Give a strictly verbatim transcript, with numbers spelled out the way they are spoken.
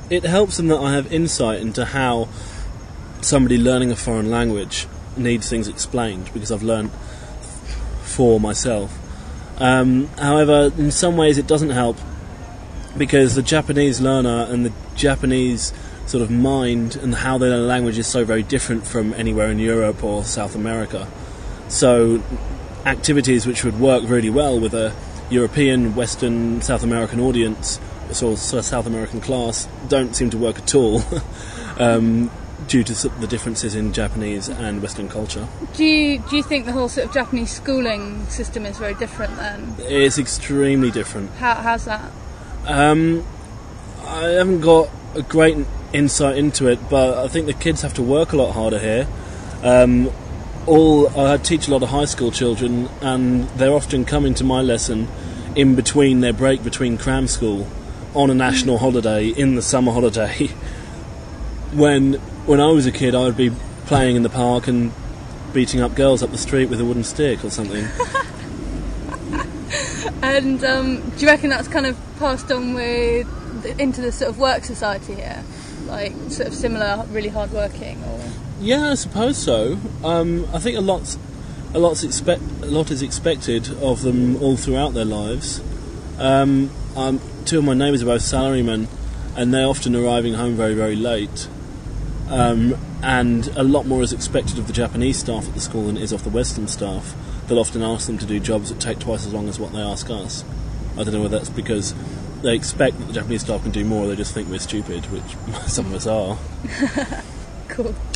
it helps them that I have insight into how somebody learning a foreign language needs things explained, because I've learnt for myself. Um, however, in some ways it doesn't help, because the Japanese learner and the Japanese sort of mind and how they learn a language is so very different from anywhere in Europe or South America. So activities which would work really well with a European, Western, South American audience, or South American class, don't seem to work at all. um, due to the differences in Japanese and Western culture. Do you, do you think the whole sort of Japanese schooling system is very different then? It's extremely different. How, how's that? Um, I haven't got a great insight into it, but I think the kids have to work a lot harder here. Um, all I teach a lot of high school children, and they're often coming to my lesson in between their break between cram school on a national holiday in the summer holiday. when when I was a kid, I would be playing in the park and beating up girls up the street with a wooden stick or something. And um, do you reckon that's kind of passed on with into the sort of work society here, like sort of similar, really hard working? Or yeah, I suppose so. Um, I think a lot's a lot's expect a lot is expected of them all throughout their lives. Um, um, two of my neighbours are both salarymen, and they're often arriving home very, very late. Um, and a lot more is expected of the Japanese staff at the school than is of the Western staff. They'll often ask them to do jobs that take twice as long as what they ask us. I don't know whether that's because they expect that the Japanese staff can do more, or they just think we're stupid, which some of us are. Cool.